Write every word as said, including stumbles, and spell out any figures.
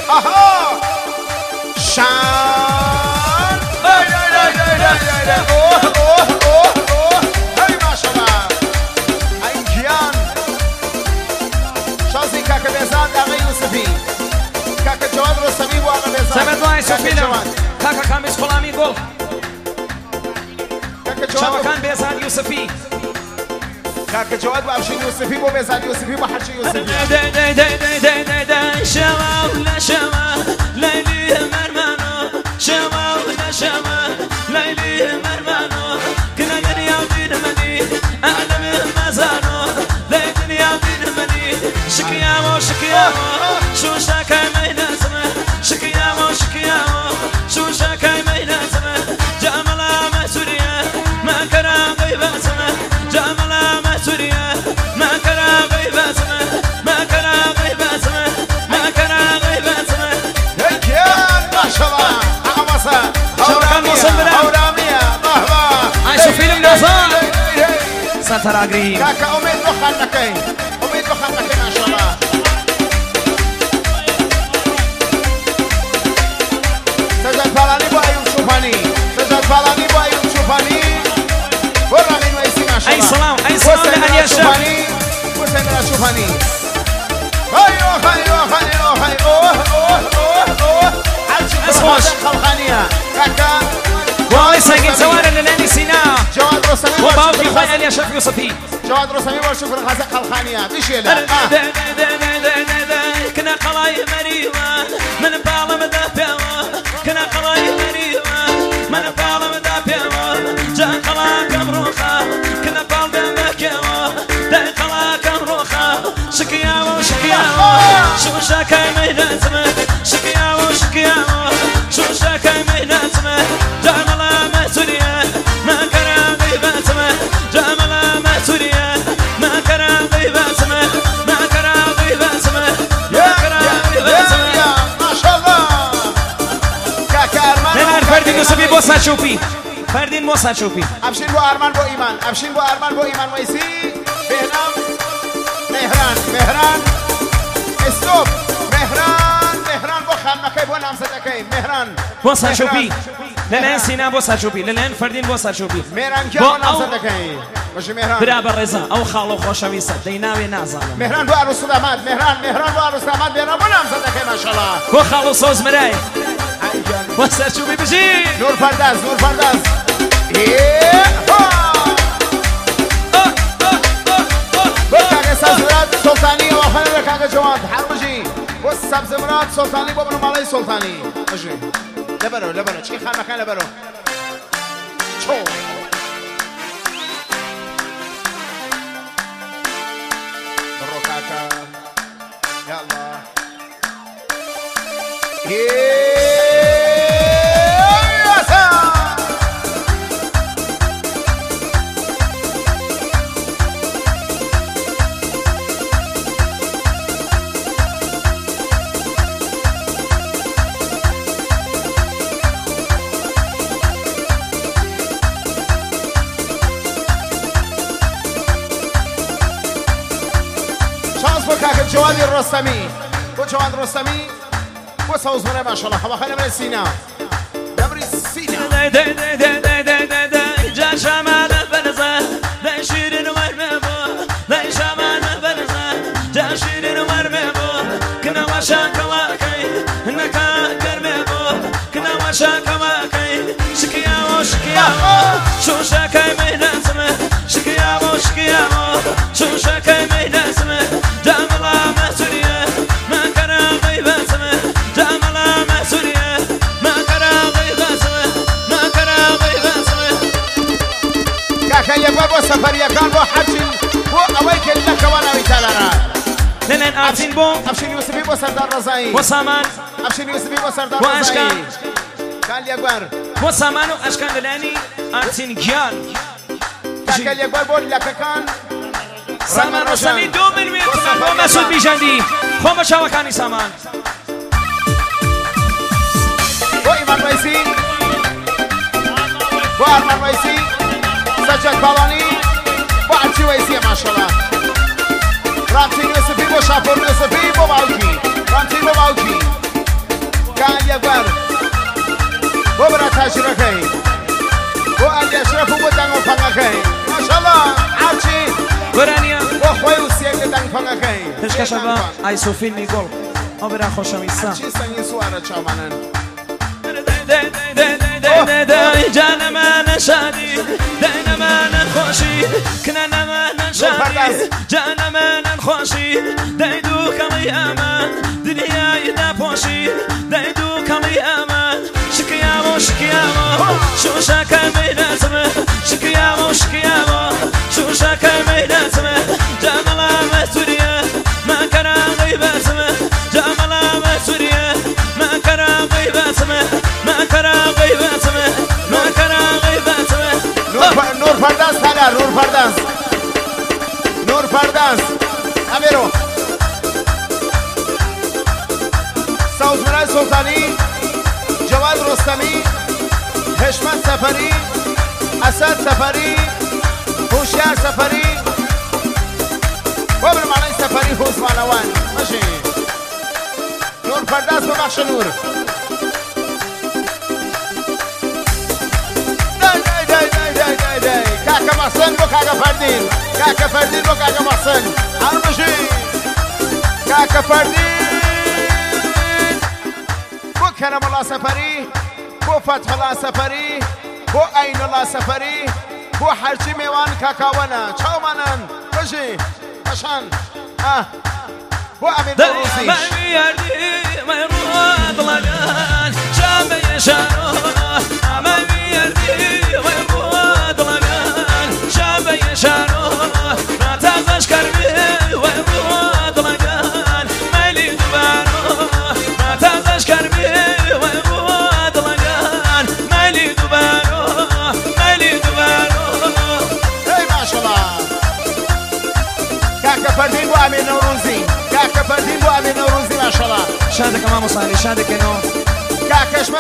آها شان اوه اوه اوه اوه هی ماشاءالله این گیان شازی کاکا بیزاد آقا یوسفی کاکا جواد رستمی و آقا بیزاد سمت وای سفینم کاکا کامیز غلامی گل شوکان بیزاد یوسفی کاکا جواد و افشین یوسفی و بیزاد یوسفی و حرچی یوسفی دی دی دی دی دی دی دی شما ولا شما لیلی مرمانو شما ولا شما لیلی مرمانو كنا دنيا ودين مني أعلم مزانو لي دنيا ودين مني شكيامو شكيامو شو شاكاي ميناسمه شكيامو شكيامو شو شاكاي ميناسمه جاملا ما سوريا ما كرا غيبة سمه جاملا ما سوريا ما كرا غيبة سمه ما كرا غيبة سمه ما كرا غيبة سمه هيك يا ما شاء الله عمصة شوكان مصبرة هورامية ضهبة عايشوا فيلم نظام ستر أقريب كاكا أميد بخانكين أميد بخانكين ما شاء الله سجد فلاني بو أيوب شوفاني سجد فلاني بو أيوب شوفاني ورامين ويسي ما شاء الله أي سلام أي سلام لأن يشرف وسيمرا شوفاني هيو هيو هيو هيو أوه أوه أوه أوه اسمعش خلخانية كاكا والله سايقين سوارا للأني سينا جواد رسمي وباوكي خاي أن يشرف يوسفي جواد رسمي وشكرا خازق خلخانية بيشيلا كنا قلاي مريوة من بالم دافعوة كنا قلاي مريوة من بالم دافعوة جاء قلاك مروخة كنا بالم مكيوة دا قلاك مروخة شكياوة شكياوة شو شاكاي ميناسمه شكياوة شكياوة شو شاكاي ميناسمه جاملا ما سوريا ما كرا غيبة سمه جاملا ما سوريا ما كرا غيبة سمه ما كرا غيبة سمه ما كرا غيبة سمه ما شاء الله كاكا أرمان نهار فردين يوسفي بوسا شوفي فردين بوسا شوفي أبشين بو أرمان بو إيمان أبشين بو أرمان بو إيمان ويسي بهنام مهران مهران استوب مهران مهران بو خانمكي بو نامزدكي مهران بوسا شوفي للان سينا بوسا شوفي للان فردين بوسا شوفي مهران كيا بو نامزدكي ماشي مهران برابر رضا او خالو خوشويسه ديناوي نازانم مهران بو عروس داماد مهران مهران بو عروس داماد مهران بو نامزدكي ما شاء الله بو خالو سوز مراي بوسا شوفي بجي نور فرداز نور فرداز ايه بكاكا سبزمرات سلطاني وخلنا بكاكا جواد حرمجي والسبزمرات سلطاني بابنو مالي سلطاني مجي لبرو لبرو چكي خان مكان لبرو چو برو كاكا يا الله ايه كاكا جواد الرستمي وجواد الرستمي وصوز مرة ما شاء الله خبا خلينا من سينا نبري سينا دي دي دي دي دي دي دي جا شمال برزة دي شيرين ورمبو دي شمال برزة جا شيرين ورمبو كنا وشا كواكي نكا كرمبو كنا وشا كواكي شكياو شكياو شو شاكاي ميناسمه شكياو شكياو شو شاكاي ميناسمه جاملا ما سوريا ما كرا غيبة سمه جاملا ما سوريا ما كرا غيبة سمه ما كرا غيبة سمه كاكا يبغى بو سفرية كان بو حجي بو أويك لك وانا ويتالارا لنن آتين بو أبشين يوسفي بو سردار رزاي بو سامان أبشين يوسفي بو سردار بو رزاي أشكال كان يقبر بو سامان وأشكال لناني آتين جيان كاكا يقبر بو لك كان سلمان رسمی دو ملوی تومن با مسعود بیژندی خوب شوکانی سامان بو ایمان ویسی بو ارمان ویسی سجاد بالانی بو عرچی ویسی ماشاءالله رامتین یوسفی بو شاپور یوسفی بو باوکی رامتین بو باوکی علی اکبر بو برا تاجرکی بو علی اشرف بو دنگ و فنگکی ماشاءالله عرچی برانیا بو خوی و سیگ دنگ فنگکی تشکش با ای سوفیل میگل او برا خوشمیستا چی سنگی سواره چامنن جان من شادی دین من خوشی کنن من شادی جان من خوشی دیدو کمی امان دنیای نپوشی دیدو کمی امان شکیامو شکیامو شو شکر می‌ناسمه شکیامو شکیامو شو شکر می‌ناسمه جمالا مسوریه من کرم غیبتمه جمالا مسوریه من کرم غیبتمه من کرم غیبتمه من کرم غیبتمه نور پرداز تلا نور پرداز نور پرداز اميرو سوزمرای سلطانی جواد رستمی حشمت سفری اسد سفری هوشیار سفری بابر معنی سفری خوز مانوان ماشي نور پرداز ببخش نور كاكا محسن بو كاكا فردين كاكا فردين بو كاكا محسن عرمشي كاكا فردين بو كرم الله سفري بو فتح الله سفري بو عين الله سفري بو حرشي ميوان كاكاوانا چاو منن بشي بشان اه بو امين بروزي ما يردي ما يراد لغان شام يشارو ما يردي ما يراد لغان شام يشارو ما تغش كربي ويراد لغان مالي دبارو ما تغش كربي ويراد لغان مالي دبارو مالي دبارو اي ما شاء الله كاكا فردين بو امين نوروزي كاكا فردين بو امين نوروزي ما شاء الله شادك امام صالح شادك انه كاكا